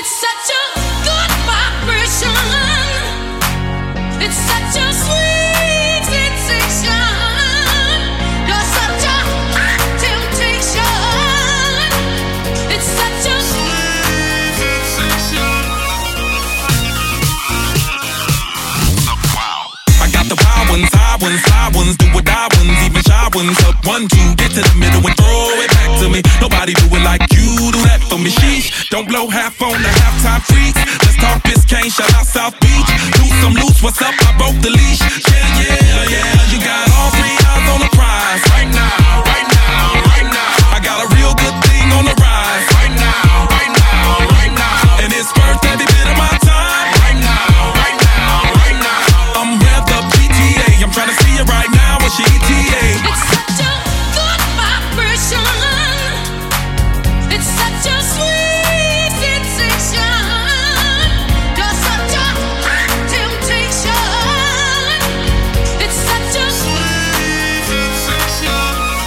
It's such a good vibration. It's such a sweet sensation. You're such a hot temptation. It's such a sweet sensation. Wow. I got the wild ones, high ones, fly ones, do or die ones, even shy ones. Up 1, 2, get to the middle and throw it back to me. Nobody do it like you do that for me. Sheesh, don't blow half on the halftime freaks. Let's talk Biscayne, shout out South Beach. Loose, what's up? I broke the leash. Yeah. You got all 3 eyes on the prize. Right now. I got a real good thing on the rise. Right now. And it's worth every bit of my time. Right now. I'm revved up GTA. I'm trying to see it right now. What's your ETA? It's such a good vibration. It's such a sweet sensation. You're such a hot temptation. It's such a sweet sensation.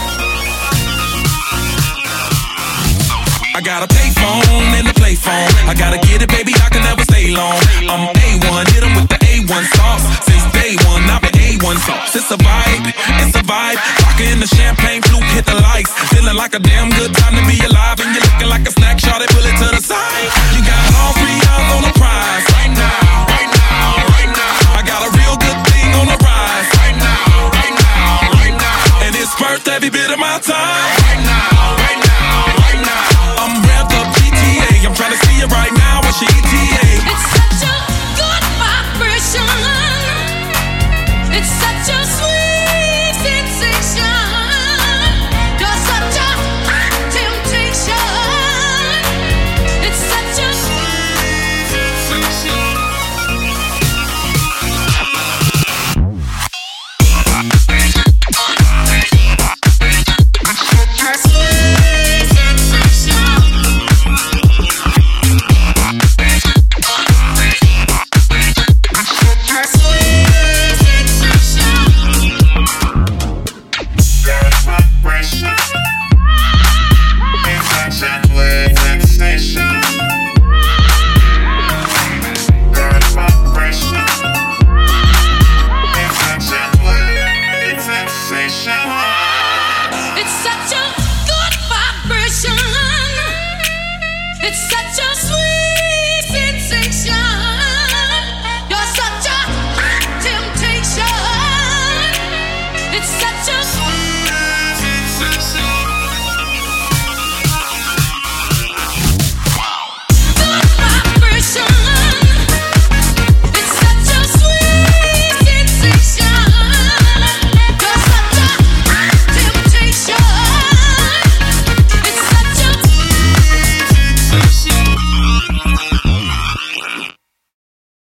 I got a payphone and a play phone. I gotta get it, baby, I can never stay long. I'm A1, hit 'em with the A1 sauce. Since day one, I've been A1 sauce. It's a vibe. Rockin' the champagne flute, hit the lights. Feeling like a damn good time to be alive. And you're looking like a snack, shot it, pull it to the side. You got all 3 eyes on the prize. Right now. I got a real good thing on the rise. Right now. And it's worth every bit of my time. Right now. I'm revved up GTA. I'm trying to see it right now. What's your ETA? It's such a good vibration. It's such a sweet sensation. You're such a hot temptation. It's such a sweet sensation. It's such a good vibration. It's such a sweet